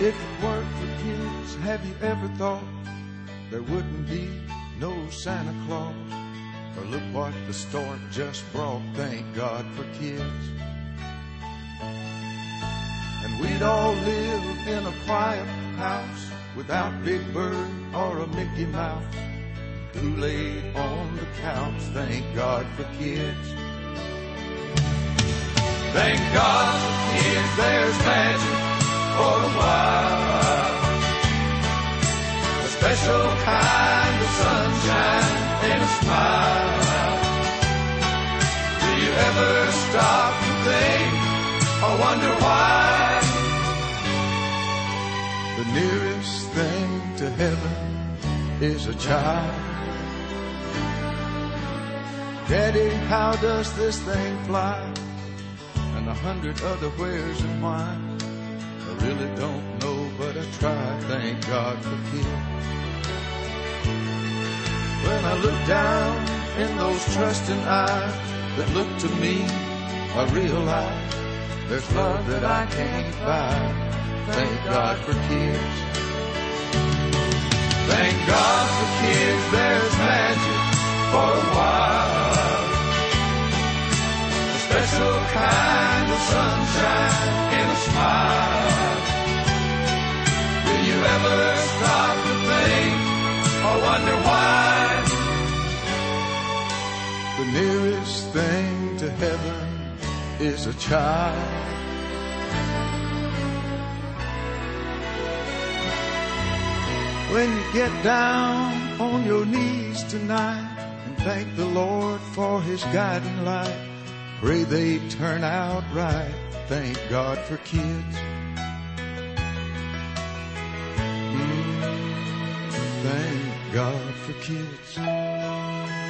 If it weren't for kids, have you ever thought there wouldn't be no Santa Claus? Or look what the stork just brought, thank God for kids. And we'd all live in a quiet house without Big Bird or a Mickey Mouse. Kool-Aid on the couch, thank God for kids. Thank God for kids, there's magic for a while. A special kind of sunshine and a smile. Do you ever stop to think or wonder why? The nearest thing to heaven is a child. Daddy, how does this thing fly? And 100 other wheres and why. I really don't know, but I try, thank God for kids. When I look down in those trusting eyes that look to me, I realize there's love that I can't buy. Thank God for kids. Thank God for kids, there's magic for a while. A special kind of sunshine and a smile. Do you ever stop to think or wonder why? The nearest thing to heaven is a child. When you get down on your knees tonight and thank the Lord for His guiding light, pray they turn out right. Thank God for kids. Thank God for kids.